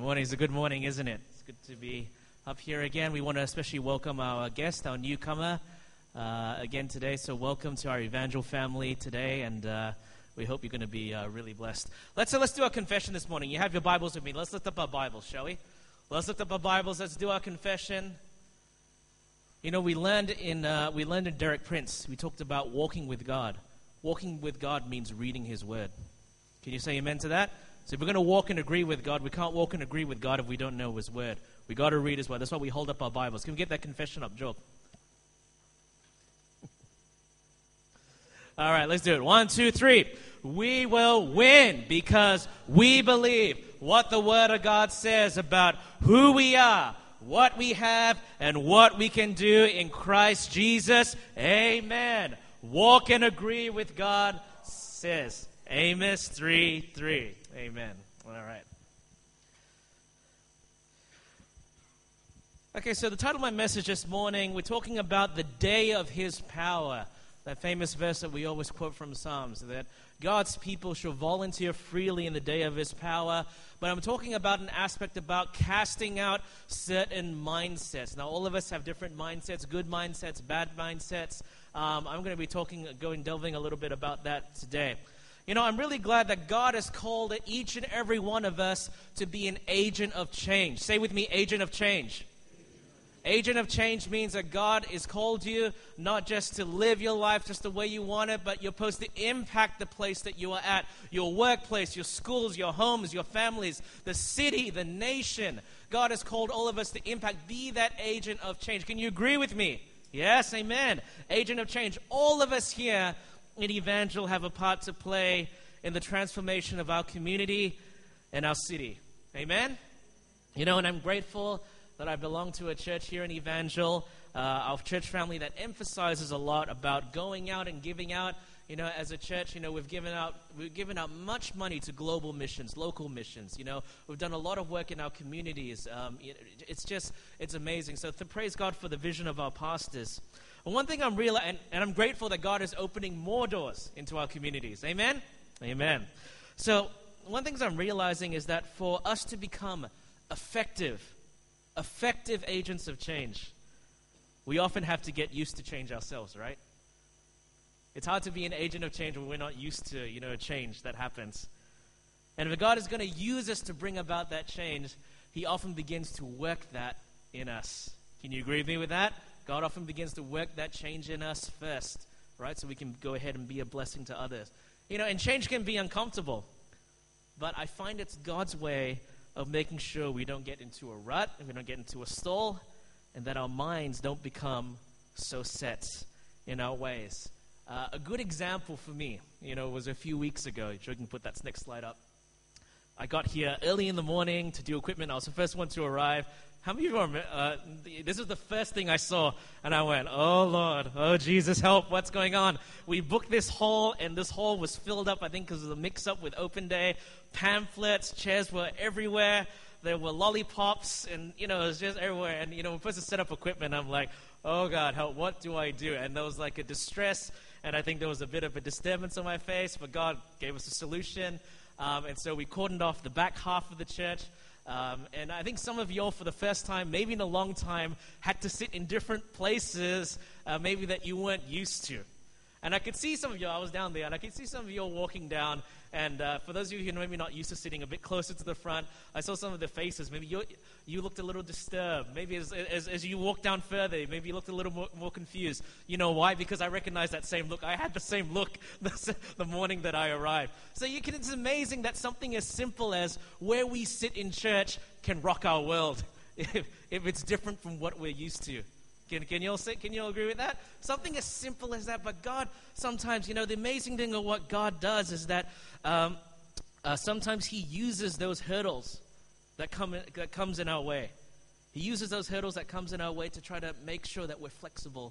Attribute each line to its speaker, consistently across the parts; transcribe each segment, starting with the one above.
Speaker 1: morning is a good morning, isn't it? It's good to be up here again. We want to especially welcome our guest, our newcomer, again today. So welcome to our Evangel family today, and we hope you're going to be really blessed. Let's do our confession this morning. You have your Bibles with me. Let's lift up our Bibles, shall we? Let's lift up our Bibles. Let's do our confession. You know, we learned in Derek Prince, we talked about walking with God. Walking with God means reading His Word. Can you say amen to that? So if we're going to walk and agree with God, we can't walk and agree with God if we don't know His Word. We got to read His Word. That's why we hold up our Bibles. Can we get that confession up, Joel? All right, let's do it. 1, 2, 3. We will win because we believe what the Word of God says about who we are, what we have, and what we can do in Christ Jesus. Amen. Walk and agree with God says. Amos 3:3. Amen. All right. Okay, so the title of my message this morning, we're talking about the day of His power. That famous verse that we always quote from Psalms, that God's people shall volunteer freely in the day of His power. But I'm talking about an aspect about casting out certain mindsets. Now, all of us have different mindsets, good mindsets, bad mindsets. I'm going to be delving a little bit about that today. You know, I'm really glad that God has called each and every one of us to be an agent of change. Say with me, agent of change. Agent of change means that God has called you not just to live your life just the way you want it, but you're supposed to impact the place that you are at. Your workplace, your schools, your homes, your families, the city, the nation. God has called all of us to impact. Be that agent of change. Can you agree with me? Yes, amen. Agent of change. All of us here in Evangel have a part to play in the transformation of our community and our city. Amen? You know, and I'm grateful that I belong to a church here in Evangel, our church family that emphasizes a lot about going out and giving out. You know, as a church, you know, we've given out much money to global missions, local missions. You know, we've done a lot of work in our communities. It's amazing. So praise God for the vision of our pastors. And one thing I'm realizing, and I'm grateful that God is opening more doors into our communities. Amen? Amen. So one thing I'm realizing is that for us to become effective agents of change, we often have to get used to change ourselves, right? It's hard to be an agent of change when we're not used to, you know, change that happens. And if God is going to use us to bring about that change, He often begins to work that in us. Can you agree with me with that? God often begins to work that change in us first, right? So we can go ahead and be a blessing to others. You know, and change can be uncomfortable, but I find it's God's way of making sure we don't get into a rut, and we don't get into a stall, and that our minds don't become so set in our ways. A good example for me, you know, was a few weeks ago. Joe can put that next slide up. I got here early in the morning to do equipment. I was the first one to arrive. How many of you are, this was the first thing I saw, and I went, oh Lord, oh Jesus, help, what's going on? We booked this hall, and this hall was filled up, I think because of the mix-up with Open Day. Pamphlets, chairs were everywhere. There were lollipops, and, you know, it was just everywhere. And, you know, we're supposed to set up equipment. I'm like, oh God, help, what do I do? And there was like a distress, and I think there was a bit of a disturbance on my face, but God gave us a solution. And so we cordoned off the back half of the church. And I think some of y'all, for the first time, maybe in a long time, had to sit in different places, maybe that you weren't used to. And I could see some of you, I was down there, and I could see some of you all walking down. And for those of you who are maybe not used to sitting a bit closer to the front, I saw some of the faces. Maybe you looked a little disturbed. Maybe as you walked down further, maybe you looked a little more confused. You know why? Because I recognized that same look. I had the same look the morning that I arrived. So it's amazing that something as simple as where we sit in church can rock our world if it's different from what we're used to. Can you all agree with that? Something as simple as that, but God sometimes, you know, the amazing thing of what God does is that sometimes He uses those hurdles that comes in our way. He uses those hurdles that comes in our way to try to make sure that we're flexible,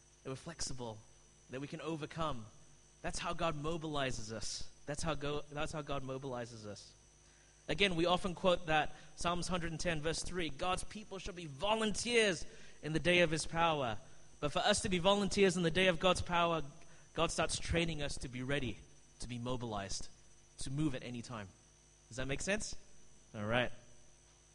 Speaker 1: that we can overcome. That's how God mobilizes us. That's how God mobilizes us. Again, we often quote that Psalms 110 verse 3, God's people shall be volunteers in the day of His power. But for us to be volunteers in the day of God's power, God starts training us to be ready, to be mobilized, to move at any time. Does that make sense? All right.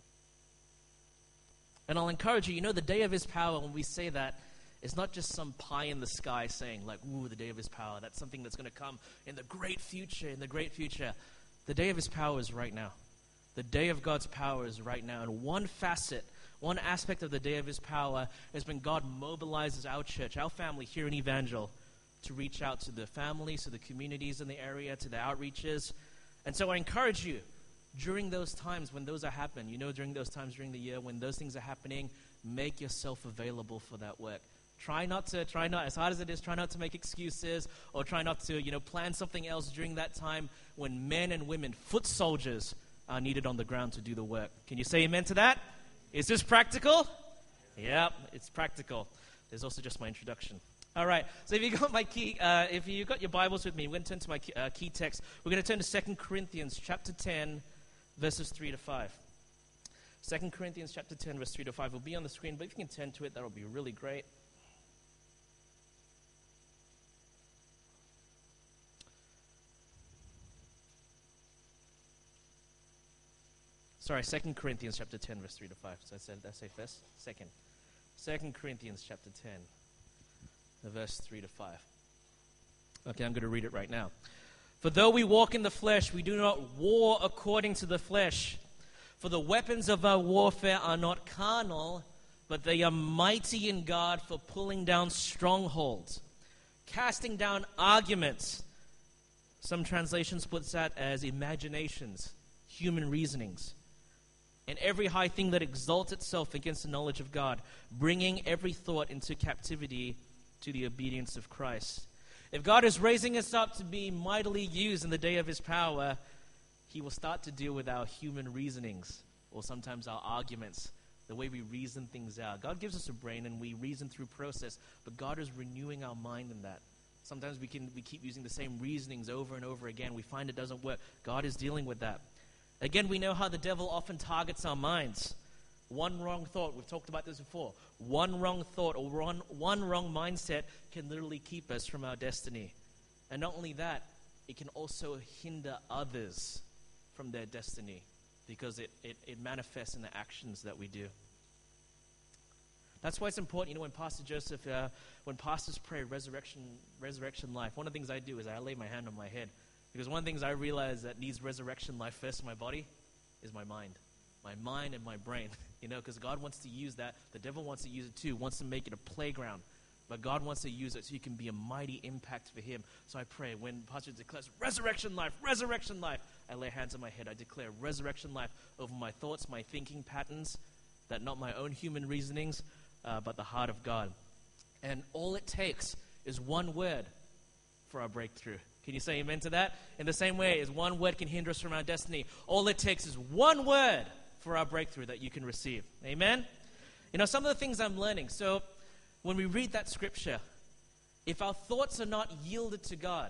Speaker 1: And I'll encourage you, the day of his power, when we say that, it's not just some pie in the sky saying like, ooh, the day of his power. That's something that's going to come in the great future, The day of his power is right now. The day of God's power is right now. And one aspect of the day of his power is when God mobilizes our church, our family here in Evangel, to reach out to the families, to the communities in the area, to the outreaches. And so I encourage you, during those times when those are happening, during those times during the year when those things are happening, make yourself available for that work. Try not, as hard as it is, try not to make excuses or try not to, plan something else during that time when men and women, foot soldiers, are needed on the ground to do the work. Can you say amen to that? Is this practical? Yeah, it's practical. There's also just my introduction. All right, so if you got your Bibles with me, we're going to turn to my key text. We're going to turn to 2 Corinthians chapter 10, verses 3 to 5. 2 Corinthians chapter 10, verse 3 to 5 will be on the screen, but if you can turn to it, that will be really great. Sorry, 2 Corinthians chapter 10, verse 3 to 5. So did I say first? Second. 2 Corinthians chapter 10, verse 3 to 5. Okay, I'm going to read it right now. For though we walk in the flesh, we do not war according to the flesh. For the weapons of our warfare are not carnal, but they are mighty in God for pulling down strongholds, casting down arguments. Some translations puts that as imaginations, human reasonings, and every high thing that exalts itself against the knowledge of God, bringing every thought into captivity to the obedience of Christ. If God is raising us up to be mightily used in the day of his power, he will start to deal with our human reasonings, or sometimes our arguments, the way we reason things out. God gives us a brain and we reason through process, but God is renewing our mind in that. Sometimes we keep using the same reasonings over and over again. We find it doesn't work. God is dealing with that. Again, we know how the devil often targets our minds. One wrong thought, we've talked about this before. One wrong thought or one wrong mindset can literally keep us from our destiny. And not only that, it can also hinder others from their destiny because it manifests in the actions that we do. That's why it's important, when Pastor Joseph, when pastors pray resurrection life, one of the things I do is I lay my hand on my head. Because one of the things I realize that needs resurrection life first in my body is my mind. My mind and my brain, because God wants to use that. The devil wants to use it too, wants to make it a playground. But God wants to use it so you can be a mighty impact for him. So I pray when Pastor declares resurrection life, I lay hands on my head. I declare resurrection life over my thoughts, my thinking patterns, that not my own human reasonings, but the heart of God. And all it takes is one word for our breakthrough. Can you say amen to that? In the same way as one word can hinder us from our destiny, all it takes is one word for our breakthrough that you can receive. Amen? Some of the things I'm learning. So when we read that scripture, if our thoughts are not yielded to God,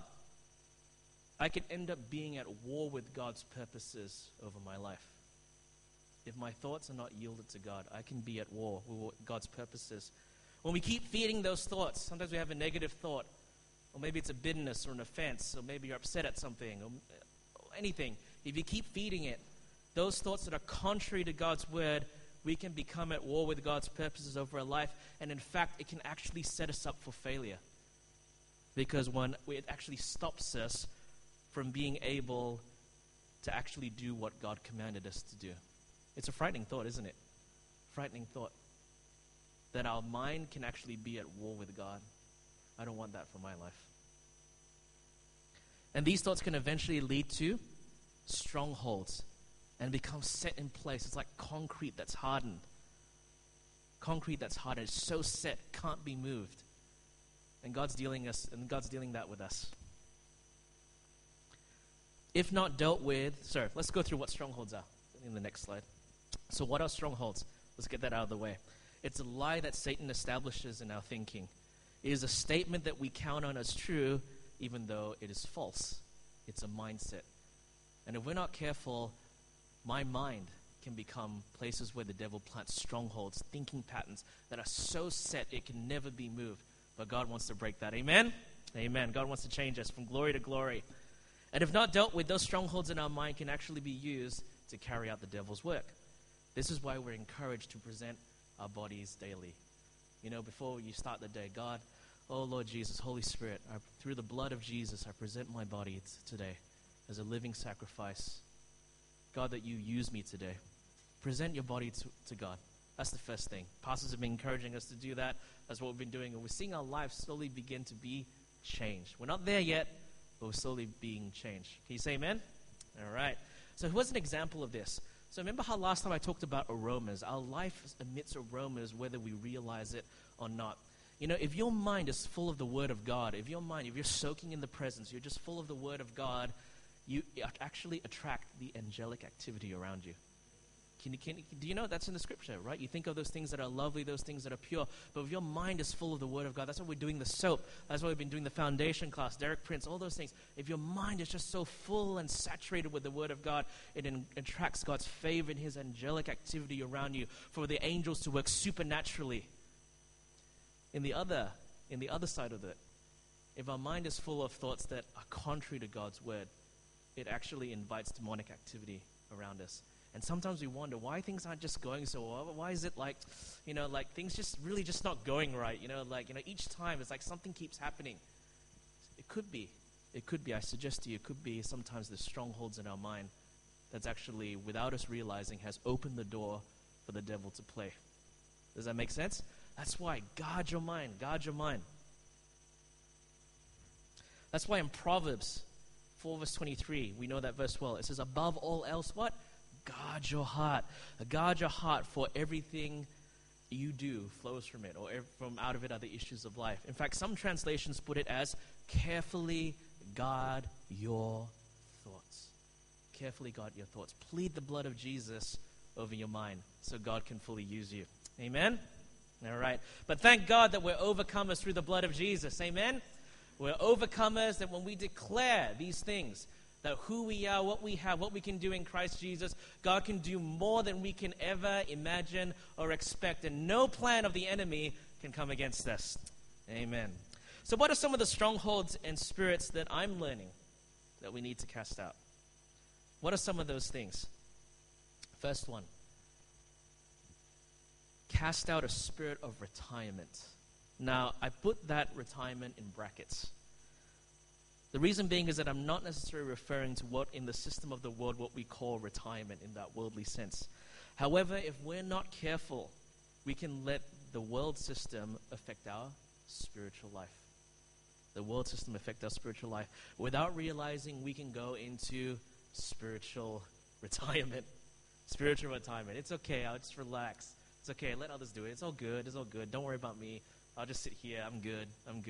Speaker 1: I could end up being at war with God's purposes over my life. If my thoughts are not yielded to God, I can be at war with God's purposes. When we keep feeding those thoughts, sometimes we have a negative thought, or maybe it's a bitterness or an offense, or maybe you're upset at something, or anything. If you keep feeding it, those thoughts that are contrary to God's word, we can become at war with God's purposes over our life. And in fact, it can actually set us up for failure. Because it actually stops us from being able to actually do what God commanded us to do. It's a frightening thought, isn't it? Frightening thought. That our mind can actually be at war with God. I don't want that for my life. And these thoughts can eventually lead to strongholds and become set in place. It's like concrete that's hardened. Concrete that's hardened. It's so set, can't be moved. And God's dealing that with us. If not dealt with, let's go through what strongholds are in the next slide. So what are strongholds? Let's get that out of the way. It's a lie that Satan establishes in our thinking. It is a statement that we count on as true, even though it is false. It's a mindset. And if we're not careful, my mind can become places where the devil plants strongholds, thinking patterns that are so set it can never be moved. But God wants to break that. Amen? Amen. God wants to change us from glory to glory. And if not dealt with, those strongholds in our mind can actually be used to carry out the devil's work. This is why we're encouraged to present our bodies daily. Before you start the day, God, oh Lord Jesus, Holy Spirit, through the blood of Jesus, I present my body today as a living sacrifice. God, that you use me today. Present your body to God. That's the first thing. Pastors have been encouraging us to do that. That's what we've been doing. And we're seeing our lives slowly begin to be changed. We're not there yet, but we're slowly being changed. Can you say amen? All right. So who was an example of this? So remember how last time I talked about aromas. Our life emits aromas whether we realize it or not. If your mind is full of the Word of God, if you're soaking in the presence, you're just full of the Word of God, you actually attract the angelic activity around you. Do you know that's in the scripture, right? You think of those things that are lovely, those things that are pure. But if your mind is full of the Word of God, that's why we're doing the soap. That's why we've been doing the foundation class, Derek Prince, all those things. If your mind is just so full and saturated with the Word of God, it attracts God's favor and His angelic activity around you for the angels to work supernaturally. In the other side of it, if our mind is full of thoughts that are contrary to God's Word, it actually invites demonic activity around us. And sometimes we wonder why things aren't just going so well. Why is it like things just really just not going right? Each time it's like something keeps happening. It could be, I suggest to you, it could be sometimes the strongholds in our mind that's actually, without us realizing, has opened the door for the devil to play. Does that make sense? That's why guard your mind. That's why in Proverbs 4 verse 23, we know that verse well. It says, above all else, what? Guard your heart. Guard your heart, for everything you do flows from it, or from out of it are the issues of life. In fact, some translations put it as, carefully guard your thoughts. Carefully guard your thoughts. Plead the blood of Jesus over your mind so God can fully use you. Amen? All right. But thank God that we're overcomers through the blood of Jesus. Amen? We're overcomers, that when we declare these things, that who we are, what we have, what we can do in Christ Jesus, God can do more than we can ever imagine or expect. And no plan of the enemy can come against us. Amen. So what are some of the strongholds and spirits that I'm learning that we need to cast out? What are some of those things? First one, cast out a spirit of retirement. Now, I put that retirement in brackets. The reason being is that I'm not necessarily referring to what in the system of the world, what we call retirement in that worldly sense. However, if we're not careful, we can let the world system affect our spiritual life. The world system affect our spiritual life. Without realizing, we can go into spiritual retirement. Spiritual retirement. It's okay, I'll just relax. It's okay, let others do it. It's all good, Don't worry about me. I'll just sit here, I'm good,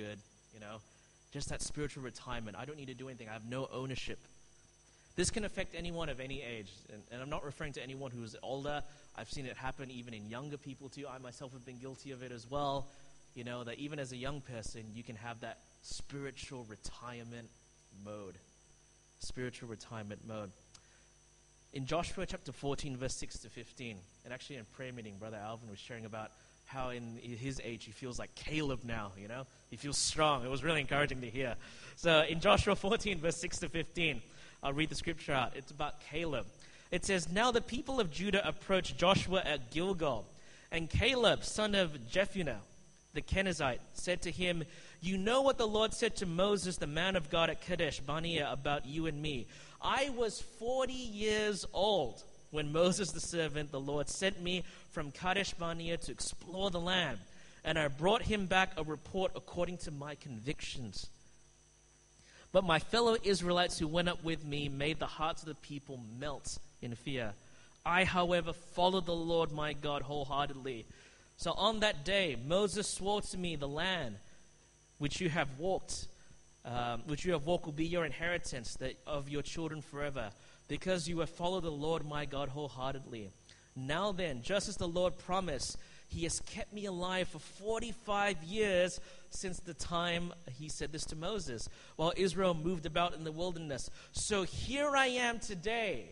Speaker 1: Just that spiritual retirement. I don't need to do anything. I have no ownership. This can affect anyone of any age. And I'm not referring to anyone who is older. I've seen it happen even in younger people too. I myself have been guilty of it as well. That even as a young person, you can have that spiritual retirement mode. Spiritual retirement mode. In Joshua chapter 14, verse 6 to 15, and actually in prayer meeting, Brother Alvin was sharing about how in his age he feels like Caleb now, He feels strong. It was really encouraging to hear. So in Joshua 14, verse 6 to 15, I'll read the scripture out. It's about Caleb. It says, now the people of Judah approached Joshua at Gilgal, and Caleb, son of Jephunneh, the Kenizzite, said to him, you know what the Lord said to Moses, the man of God at Kadesh Barnea, about you and me. I was 40 years old when Moses the servant, the Lord, sent me from Kadesh Barnea to explore the land, and I brought him back a report according to my convictions. But my fellow Israelites who went up with me made the hearts of the people melt in fear. I, however, followed the Lord my God wholeheartedly. So on that day, Moses swore to me, the land which you have walked will be your inheritance, that of your children forever, because you have followed the Lord my God wholeheartedly. Now then, just as the Lord promised, he has kept me alive for 45 years since the time he said this to Moses, while Israel moved about in the wilderness. So here I am today,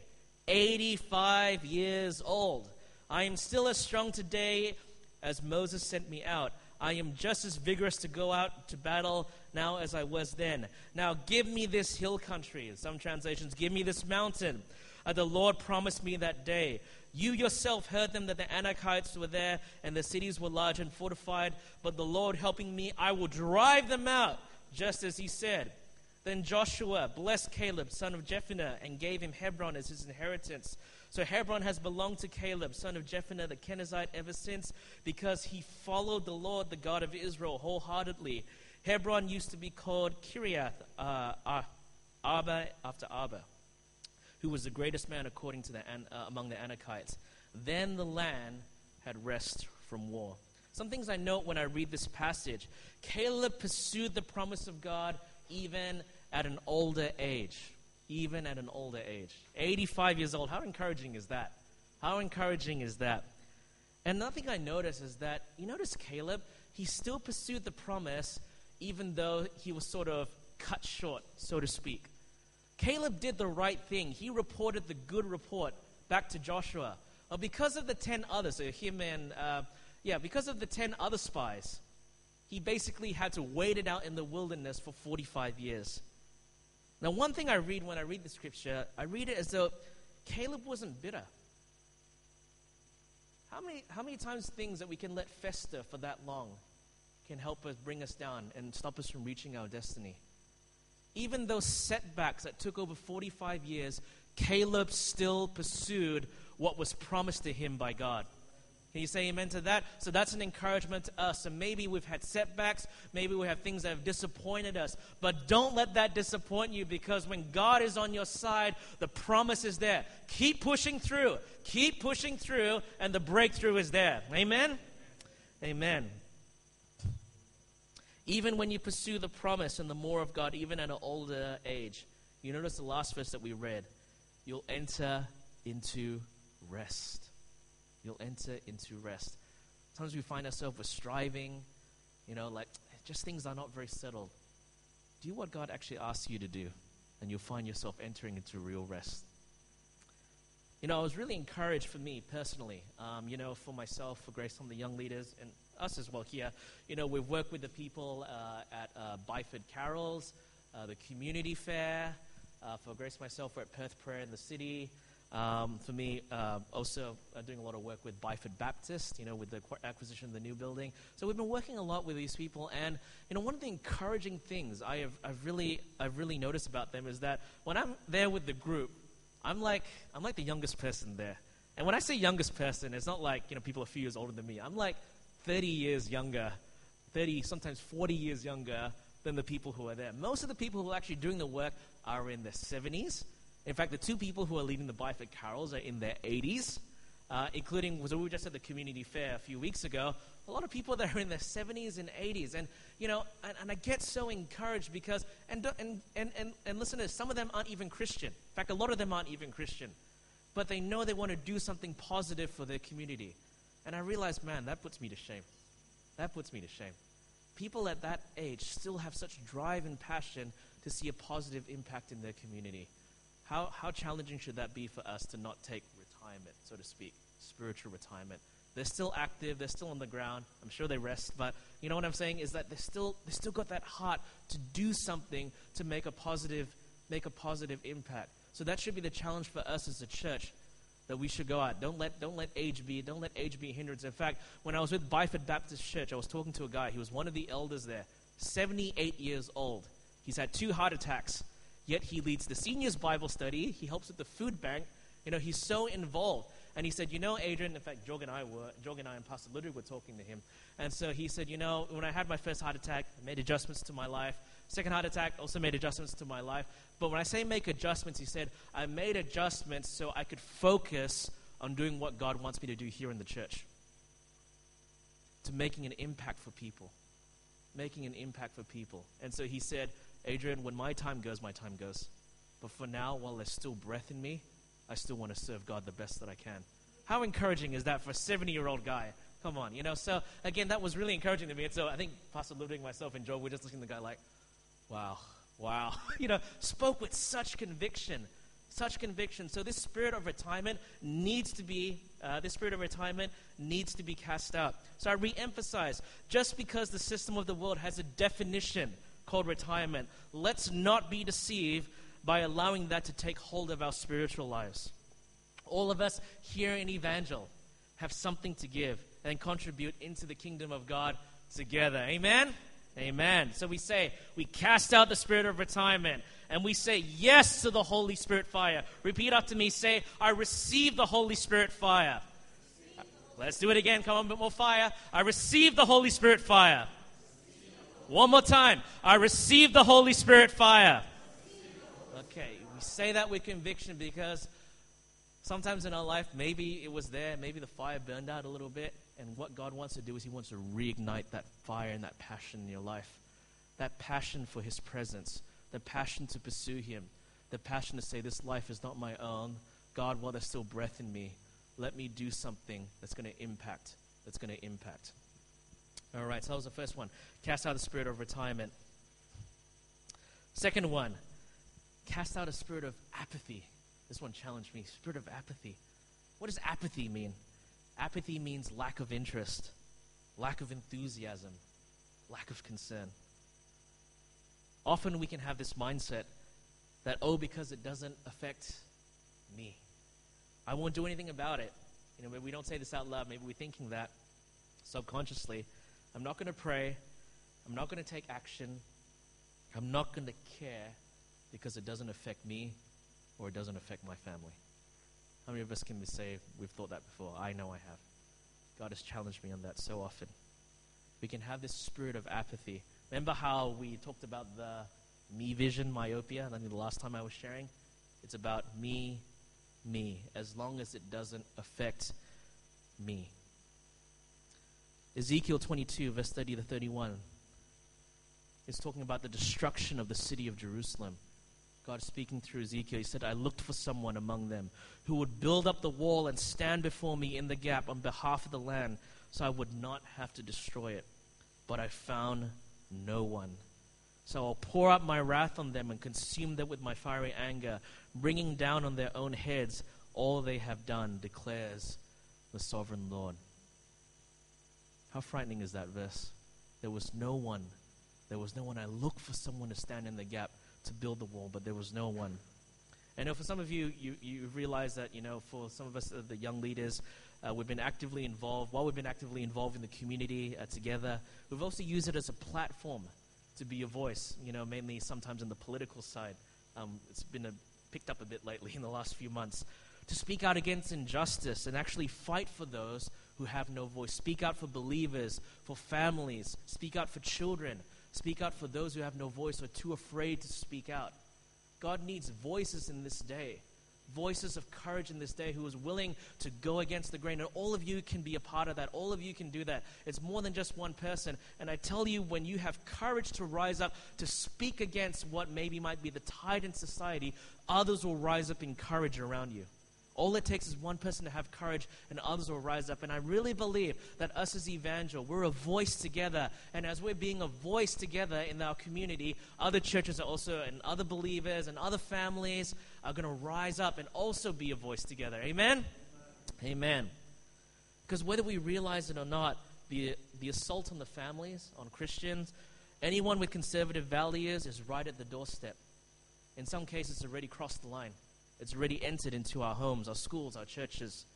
Speaker 1: 85 years old. I am still as strong today as Moses sent me out. I am just as vigorous to go out to battle now as I was then. Now give me this hill country. Some translations, give me this mountain. The Lord promised me that day. You yourself heard them that the Anakites were there and the cities were large and fortified. But the Lord helping me, I will drive them out, just as he said. Then Joshua blessed Caleb, son of Jephunneh, and gave him Hebron as his inheritance. So Hebron has belonged to Caleb, son of Jephunneh the Kenizzite, ever since, because he followed the Lord, the God of Israel, wholeheartedly. Hebron used to be called Kiriath Arba after Arba, who was the greatest man according to among the Anakites. Then the land had rest from war. Some things I note when I read this passage. Caleb pursued the promise of God even at an older age. Even at an older age. 85 years old. How encouraging is that? How encouraging is that? And another thing I notice is that, you notice Caleb, he still pursued the promise even though he was sort of cut short, so to speak. Caleb did the right thing. He reported the good report back to Joshua. Because of the 10 others, because of the 10 other spies, he basically had to wait it out in the wilderness for 45 years. Now, one thing I read when I read the scripture, I read it as though Caleb wasn't bitter. How many times things that we can let fester for that long can help us bring us down and stop us from reaching our destiny? Even those setbacks that took over 45 years, Caleb still pursued what was promised to him by God. Can you say amen to that? So that's an encouragement to us. And maybe we've had setbacks. Maybe we have things that have disappointed us. But don't let that disappoint you, because when God is on your side, the promise is there. Keep pushing through. Keep pushing through, and the breakthrough is there. Amen? Amen. Even when you pursue the promise and the more of God, even at an older age, you notice the last verse that we read. You'll enter into rest. You'll enter into rest. Sometimes we find ourselves with striving, just things are not very settled. Do what God actually asks you to do, and you'll find yourself entering into real rest. I was really encouraged for me personally, for myself, for Grace, some of the young leaders, and us as well here. We've worked with the people at Byford Carols, the community fair. For Grace, myself, we're at Perth Prayer in the city. For me, also doing a lot of work with Byford Baptist, with the acquisition of the new building. So we've been working a lot with these people, and one of the encouraging things I've really noticed about them is that when I'm there with the group, I'm like the youngest person there. And when I say youngest person, it's not like people a few years older than me. I'm like 30 years younger, 30, sometimes 40 years younger than the people who are there. Most of the people who are actually doing the work are in their 70s. In fact, the two people who are leading the Byford Carols are in their 80s, including, so we were just at the community fair a few weeks ago, a lot of people that are in their 70s and 80s. And, and I get so encouraged because, and listen to this, some of them aren't even Christian. In fact, a lot of them aren't even Christian. But they know they want to do something positive for their community. And I realize, man, that puts me to shame. That puts me to shame. People at that age still have such drive and passion to see a positive impact in their community. How challenging should that be for us to not take retirement, so to speak, spiritual retirement? They're still active, they're still on the ground. I'm sure they rest, but you know what I'm saying is that they still got that heart to do something to make a positive impact. So that should be the challenge for us as a church, that we should go out. Don't let age be a hindrance. In fact, when I was with Byford Baptist Church, I was talking to a guy. He was one of the elders there, 78 years old. He's had 2 heart attacks. Yet he leads the seniors Bible study. He helps with the food bank. He's so involved. And he said, Adrian, in fact, Jog and I and Pastor Ludwig were talking to him. And so he said, when I had my first heart attack, I made adjustments to my life. Second heart attack, also made adjustments to my life. But when I say make adjustments, he said, I made adjustments so I could focus on doing what God wants me to do here in the church. To making an impact for people. Making an impact for people. And so he said, Adrian, when my time goes, my time goes. But for now, while there's still breath in me, I still want to serve God the best that I can. How encouraging is that for a 70-year-old guy? Come on, So, again, that was really encouraging to me. And so I think Pastor Ludwig, myself, and Joe were just listening to the guy like, wow. Spoke with such conviction. So this spirit of retirement needs to be cast out. So I re-emphasize, just because the system of the world has a definition called retirement, let's not be deceived by allowing that to take hold of our spiritual lives. All of us here in Evangel have something to give and contribute into the kingdom of God together. Amen? Amen. So we cast out the spirit of retirement, and we say yes to the Holy Spirit fire. Repeat after me. Say, I receive the Holy Spirit fire. Let's do it again. Come on, a bit more fire. I receive the Holy Spirit fire. One more time. I receive the Holy Spirit fire. Okay, we say that with conviction because sometimes in our life, maybe it was there, maybe the fire burned out a little bit, and what God wants to do is He wants to reignite that fire and that passion in your life. That passion for His presence, the passion to pursue Him, the passion to say, this life is not my own. God, while there's still breath in me, let me do something that's going to impact. All right, so that was the first one. Cast out the spirit of retirement. Second one, cast out a spirit of apathy. This one challenged me. Spirit of apathy. What does apathy mean? Apathy means lack of interest, lack of enthusiasm, lack of concern. Often we can have this mindset that, because it doesn't affect me, I won't do anything about it. Maybe we don't say this out loud. Maybe we're thinking that subconsciously. I'm not going to pray. I'm not going to take action. I'm not going to care because it doesn't affect me or it doesn't affect my family. How many of us can say we've thought that before? I know I have. God has challenged me on that so often. We can have this spirit of apathy. Remember how we talked about the me vision, myopia? I think the last time I was sharing. It's about me, as long as it doesn't affect me. Ezekiel 22, verse 30 to 31 is talking about the destruction of the city of Jerusalem. God speaking through Ezekiel, He said, I looked for someone among them who would build up the wall and stand before me in the gap on behalf of the land so I would not have to destroy it. But I found no one. So I'll pour out my wrath on them and consume them with my fiery anger, bringing down on their own heads all they have done, declares the sovereign Lord. How frightening is that verse? There was no one. I looked for someone to stand in the gap to build the wall, but there was no one. And for some of you realize that, for some of us, the young leaders, we've been actively involved. While we've been actively involved in the community together, we've also used it as a platform to be a voice, mainly sometimes in the political side. It's been picked up a bit lately in the last few months, to speak out against injustice and actually fight for those who have no voice. Speak out for believers, for families. Speak out for children. Speak out for those who have no voice or are too afraid to speak out. God needs voices in this day, voices of courage in this day who is willing to go against the grain. And all of you can be a part of that. All of you can do that. It's more than just one person. And I tell you, when you have courage to rise up, to speak against what maybe might be the tide in society, others will rise up in courage around you. All it takes is one person to have courage and others will rise up. And I really believe that us as Evangel, we're a voice together. And as we're being a voice together in our community, other churches are also, and other believers and other families are going to rise up and also be a voice together. Amen? Amen. Because whether we realize it or not, the assault on the families, on Christians, anyone with conservative values is right at the doorstep. In some cases, it's already crossed the line. It's already entered into our homes, our schools, our churches.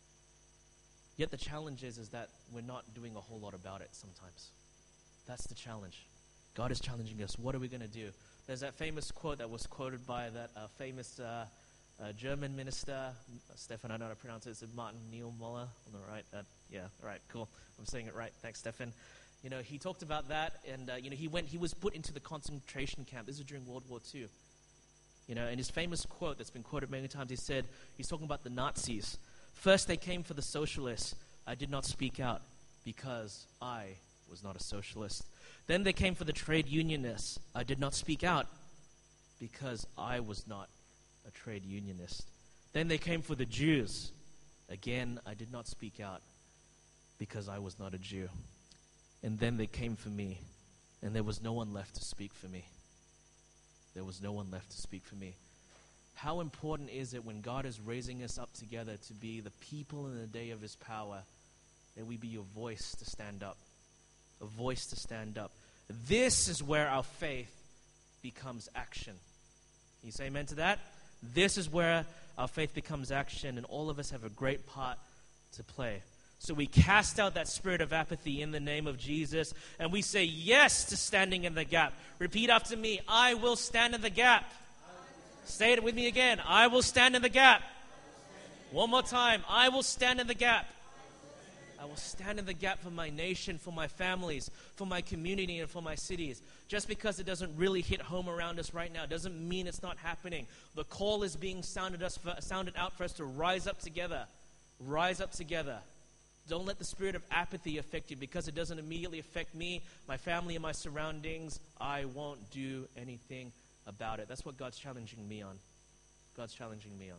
Speaker 1: Yet the challenge is that we're not doing a whole lot about it sometimes. That's the challenge. God is challenging us. What are we going to do? There's that famous quote that was quoted by that famous German minister, Stefan, I don't know how to pronounce it. It's Martin Niemöller on the right. Yeah, all right, cool. I'm saying it right. Thanks, Stefan. He talked about that, and he was put into the concentration camp. This is during World War II. And his famous quote that's been quoted many times, he's talking about the Nazis. First they came for the socialists. I did not speak out because I was not a socialist. Then they came for the trade unionists. I did not speak out because I was not a trade unionist. Then they came for the Jews. Again, I did not speak out because I was not a Jew. And then they came for me, and there was no one left to speak for me. There was no one left to speak for me. How important is it when God is raising us up together to be the people in the day of His power, that we be a voice to stand up? A voice to stand up. This is where our faith becomes action. Can you say amen to that? This is where our faith becomes action, and all of us have a great part to play. So we cast out that spirit of apathy in the name of Jesus, and we say yes to standing in the gap. Repeat after me, I will stand in the gap. Say it with me again, I will stand in the gap. One more time, I will stand in the gap. I will stand in the gap for my nation, for my families, for my community, and for my cities. Just because it doesn't really hit home around us right now doesn't mean it's not happening. The call is being sounded out for us to rise up together. Rise up together. Don't let the spirit of apathy affect you, because it doesn't immediately affect me, my family, and my surroundings. I won't do anything about it. That's what God's challenging me on. God's challenging me on.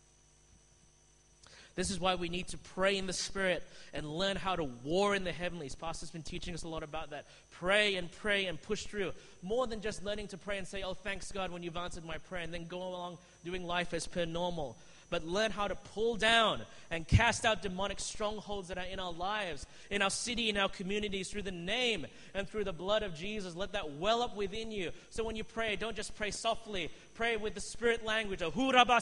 Speaker 1: This is why we need to pray in the Spirit and learn how to war in the heavenlies. Pastor's been teaching us a lot about that. Pray and push through. More than just learning to pray and say, oh, thanks God when you've answered my prayer, and then go along doing life as per normal. But learn how to pull down and cast out demonic strongholds that are in our lives, in our city, in our communities, through the name and through the blood of Jesus. Let that well up within you. So when you pray, don't just pray softly. Pray with the spirit language of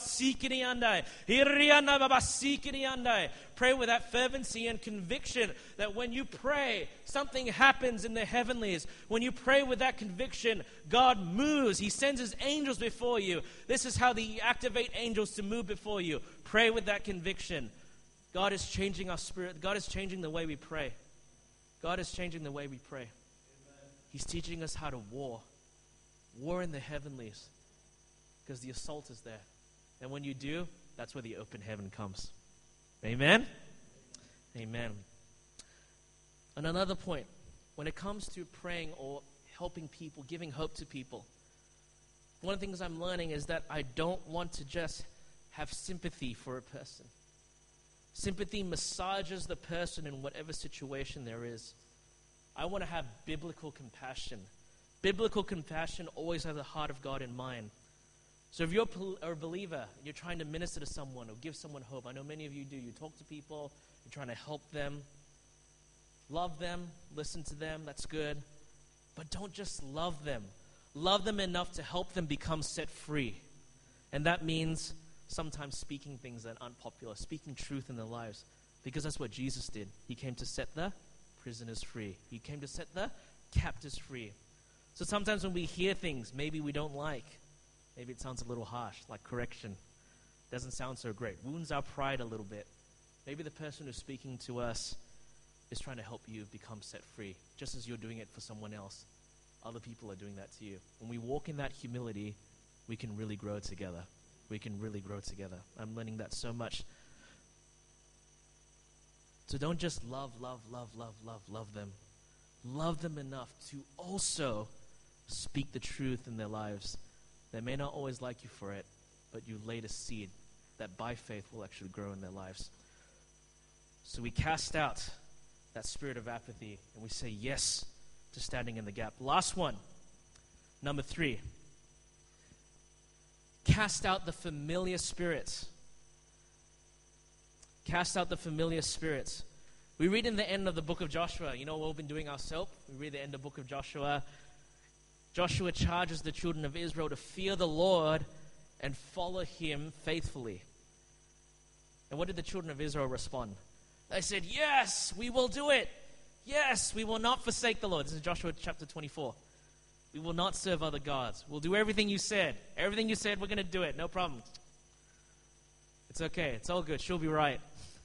Speaker 1: pray with that fervency and conviction that when you pray, something happens in the heavenlies. When you pray with that conviction, God moves. He sends His angels before you. This is how He activate angels to move before you. Pray with that conviction. God is changing our spirit. God is changing the way we pray. God is changing the way we pray. Amen. He's teaching us how to war. War in the heavenlies. Because the assault is there. And when you do, that's where the open heaven comes. Amen? Amen. And another point, when it comes to praying or helping people, giving hope to people, one of the things I'm learning is that I don't want to just have sympathy for a person. Sympathy massages the person in whatever situation there is. I want to have biblical compassion. Biblical compassion always has the heart of God in mind. So if you're a believer and you're trying to minister to someone or give someone hope, I know many of you do. You talk to people, you're trying to help them, love them, listen to them, that's good. But don't just love them. Love them enough to help them become set free. And that means sometimes speaking things that aren't popular, speaking truth in their lives. Because that's what Jesus did. He came to set the prisoners free. He came to set the captives free. So sometimes when we hear things maybe we don't like, maybe it sounds a little harsh, like correction. Doesn't sound so great. Wounds our pride a little bit. Maybe the person who's speaking to us is trying to help you become set free, just as you're doing it for someone else. Other people are doing that to you. When we walk in that humility, we can really grow together. We can really grow together. I'm learning that so much. So don't just love them. Love them enough to also speak the truth in their lives. They may not always like you for it, but you laid a seed that by faith will actually grow in their lives. So we cast out that spirit of apathy and we say yes to standing in the gap. Last one, number 3. Cast out the familiar spirits. Cast out the familiar spirits. We read in the end of the book of Joshua, you know what we've been doing ourselves? We read the end of the book of Joshua. Joshua charges the children of Israel to fear the Lord and follow Him faithfully. And what did the children of Israel respond? They said, yes, we will do it. Yes, we will not forsake the Lord. This is Joshua chapter 24. We will not serve other gods. We'll do everything you said. Everything you said, we're going to do it. No problem. It's okay. It's all good. She'll be right.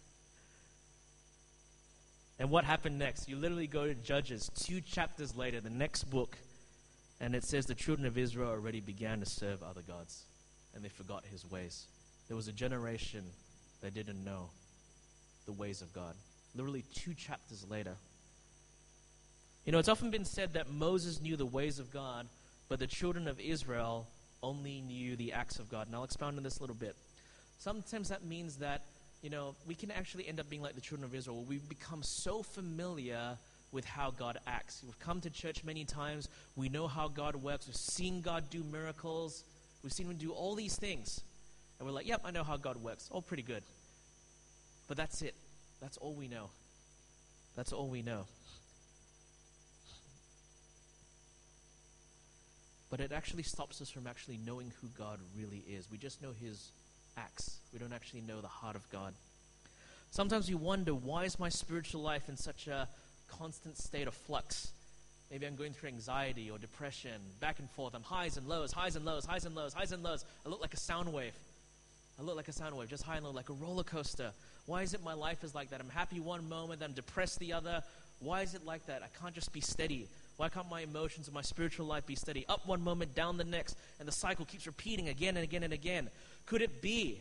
Speaker 1: And what happened next? You literally go to Judges 2 chapters later, the next book, and it says the children of Israel already began to serve other gods, and they forgot His ways. There was a generation that didn't know the ways of God. Literally 2 chapters later. You know, it's often been said that Moses knew the ways of God, but the children of Israel only knew the acts of God. And I'll expound on this a little bit. Sometimes that means that, you know, we can actually end up being like the children of Israel. We've become so familiar with how God acts. We've come to church many times. We know how God works. We've seen God do miracles. We've seen Him do all these things. And we're like, yep, I know how God works. All pretty good. But that's it. That's all we know. That's all we know. But it actually stops us from actually knowing who God really is. We just know His acts. We don't actually know the heart of God. Sometimes we wonder, why is my spiritual life in such a constant state of flux? Maybe I'm going through anxiety or depression, back and forth. I'm highs and lows, highs and lows, highs and lows, highs and lows. I look like a sound wave. Just high and low, like a roller coaster. Why is it my life is like that? I'm happy one moment, I'm depressed the other. Why is it like that? I can't just be steady. Why can't my emotions and my spiritual life be steady? Up one moment, down the next, and the cycle keeps repeating again and again and again. Could it be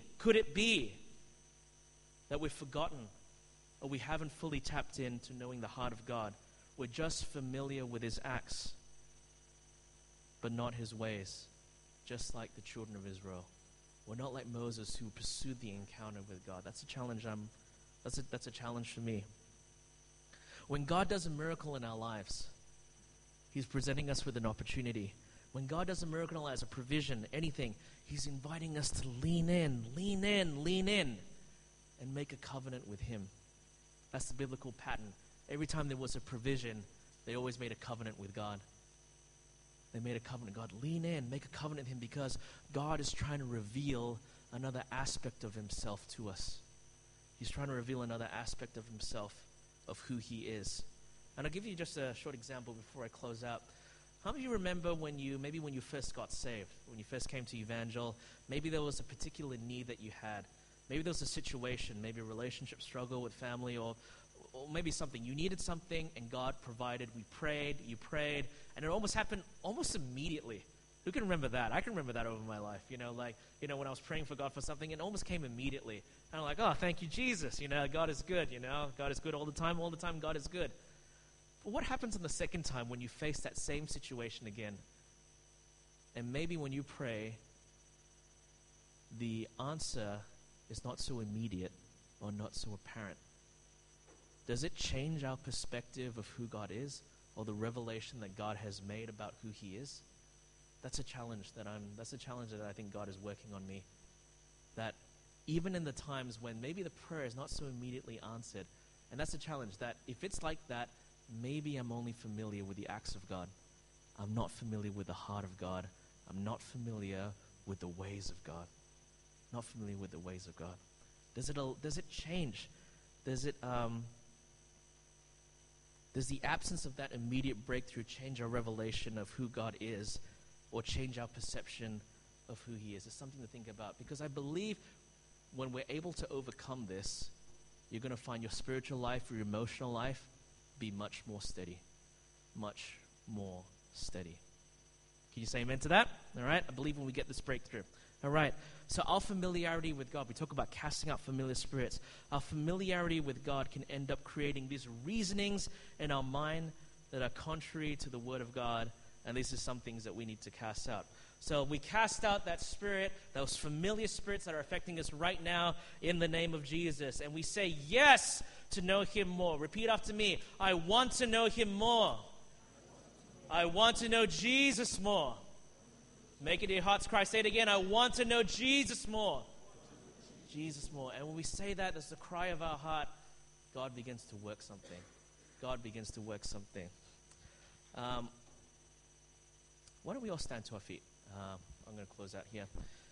Speaker 1: that we've forgotten or we haven't fully tapped into knowing the heart of God? We're just familiar with his acts, but not his ways, just like the children of Israel. We're not like Moses, who pursued the encounter with God. That's a challenge. That's a challenge for me. When God does a miracle in our lives, he's presenting us with an opportunity. When God does a miracle in our lives, a provision, anything, he's inviting us to lean in, and make a covenant with him. That's the biblical pattern. Every time there was a provision, they always made a covenant with God. They made a covenant. God, lean in, make a covenant with him, because God is trying to reveal another aspect of himself to us. He's trying to reveal another aspect of himself, of who he is. And I'll give you just a short example before I close out. How many of you remember when you first got saved, when you first came to Evangel, maybe there was a particular need that you had. Maybe there was a situation, maybe a relationship struggle with family, or maybe something. You needed something and God provided. You prayed, and it almost happened almost immediately. Who can remember that? I can remember that over my life. When I was praying for God for something, it almost came immediately. And I'm like, oh, thank you, Jesus. God is good. God is good all the time. All the time, God is good. But what happens on the second time when you face that same situation again? And maybe when you pray, the answer is not so immediate or not so apparent. Does it change our perspective of who God is, or the revelation that God has made about who he is? That's a challenge that I think God is working on me. That even in the times when maybe the prayer is not so immediately answered, and that's a challenge, that if it's like that, maybe I'm only familiar with the acts of God. I'm not familiar with the heart of God. I'm not familiar with the ways of God. Not familiar with the ways of God. Does it change? Does the absence of that immediate breakthrough change our revelation of who God is, or change our perception of who he is? It's something to think about, because I believe when we're able to overcome this, you're going to find your spiritual life, your emotional life, be much more steady. Much more steady. Can you say amen to that? All right? I believe when we get this breakthrough. All right. So our familiarity with God, we talk about casting out familiar spirits. Our familiarity with God can end up creating these reasonings in our mind that are contrary to the Word of God. And these are some things that we need to cast out. So we cast out that spirit, those familiar spirits that are affecting us right now, in the name of Jesus. And we say yes to know him more. Repeat after me. I want to know him more. I want to know Jesus more. Make it your heart's cry. Say it again. I want to know Jesus more. Jesus more. And when we say that, that's the cry of our heart. God begins to work something. God begins to work something. Why don't we all stand to our feet? I'm going to close out here.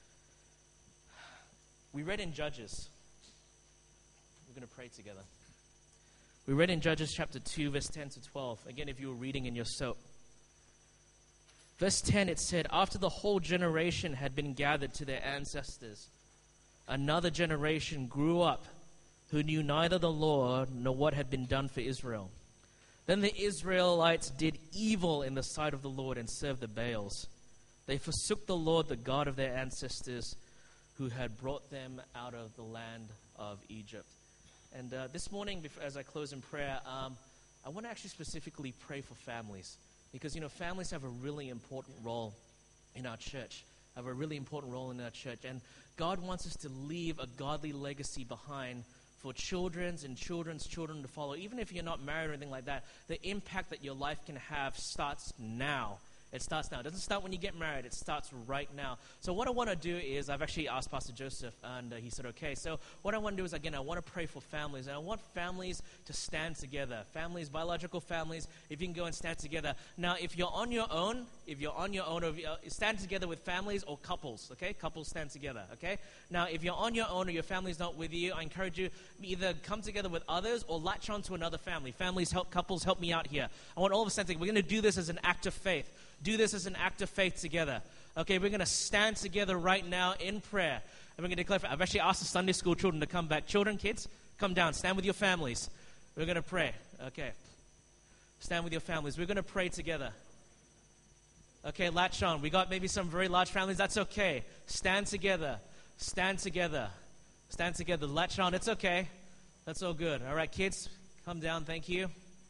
Speaker 1: We read in Judges. We're going to pray together. We read in Judges chapter 2, verse 10 to 12. Again, if you were reading in your soap. Verse 10, it said, after the whole generation had been gathered to their ancestors, another generation grew up who knew neither the Lord nor what had been done for Israel. Then the Israelites did evil in the sight of the Lord and served the Baals. They forsook the Lord, the God of their ancestors, who had brought them out of the land of Egypt. And this morning, as I close in prayer, I want to actually specifically pray for families. Because, families have a really important role in our church. And God wants us to leave a godly legacy behind for children's and children's children to follow. Even if you're not married or anything like that, the impact that your life can have starts now. It starts now. It doesn't start when you get married. It starts right now. So what I want to do is, I've actually asked Pastor Joseph, and he said, okay. So what I want to do is, again, I want to pray for families. And I want families to stand together. Families, biological families, if you can go and stand together. Now, if you're on your own, if you're on your own, or stand together with families or couples, okay? Couples stand together, okay? Now, if you're on your own or your family's not with you, I encourage you either come together with others or latch on to another family. Families, couples, help me out here. I want all of us to think, we're going to do this as an act of faith. Do this as an act of faith together. Okay, we're going to stand together right now in prayer. And we're going to declare, I've actually asked the Sunday school children to come back. Children, kids, come down. Stand with your families. We're going to pray. Okay. Stand with your families. We're going to pray together. Okay, latch on. We got maybe some very large families. That's okay. Stand together. Stand together. Stand together. Latch on. It's okay. That's all good. All right, kids, come down. Thank you.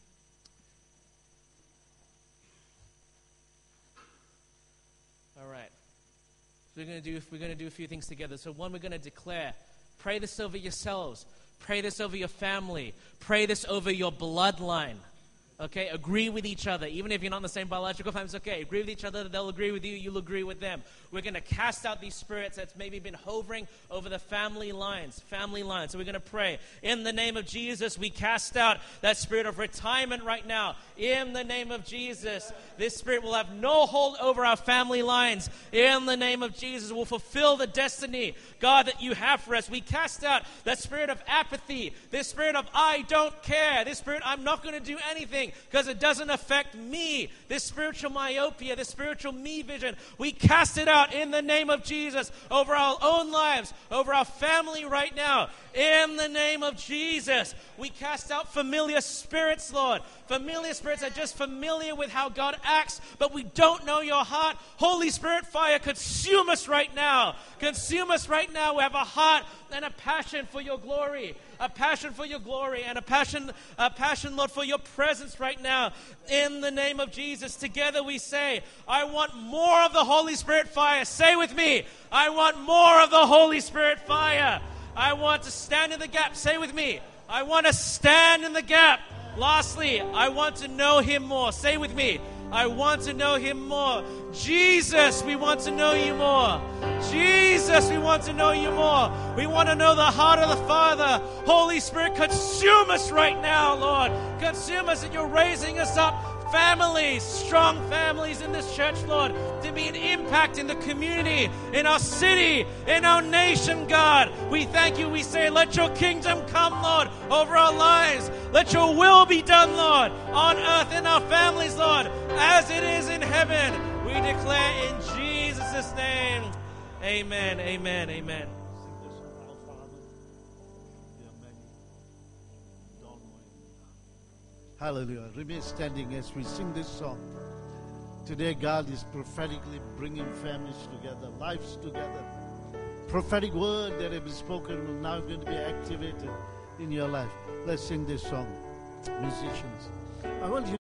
Speaker 1: All right. So we're going to do a few things together. So one, we're going to declare. Pray this over yourselves. Pray this over your family. Pray this over your bloodline. Okay, agree with each other. Even if you're not in the same biological family, it's okay. Agree with each other. They'll agree with you. You'll agree with them. We're going to cast out these spirits that's maybe been hovering over the family lines. So we're going to pray. In the name of Jesus, we cast out that spirit of retirement right now. In the name of Jesus, this spirit will have no hold over our family lines. In the name of Jesus, we'll fulfill the destiny, God, that you have for us. We cast out that spirit of apathy, this spirit of I don't care, this spirit I'm not going to do anything because it doesn't affect me, this spiritual myopia, this spiritual me vision. We cast it out in the name of Jesus over our own lives, over our family right now. In the name of Jesus, we cast out familiar spirits, Lord. Familiar spirits are just familiar with how God acts, but we don't know your heart. Holy Spirit fire, consume us right now. Consume us right now. We have a heart and a passion for your glory. A passion for your glory and a passion, Lord, for your presence right now. In the name of Jesus, together we say, I want more of the Holy Spirit fire. Say with me, I want more of the Holy Spirit fire. I want to stand in the gap. Say with me, I want to stand in the gap. Lastly, I want to know him more. Say with me, I want to know him more. Jesus, we want to know you more. Jesus, we want to know you more. We want to know the heart of the Father. Holy Spirit, consume us right now, Lord. Consume us, and you're raising us up. Families, strong families in this church, Lord, to be an impact in the community, in our city, in our nation, God. We thank you. We say, let your kingdom come, Lord, over our lives. Let your will be done, Lord, on earth in our families, Lord, as it is in heaven. We declare in Jesus' name, amen, amen, amen.
Speaker 2: Hallelujah. Remain standing as we sing this song. Today, God is prophetically bringing families together, lives together. Prophetic word that has been spoken will now going to be activated in your life. Let's sing this song, musicians. I want you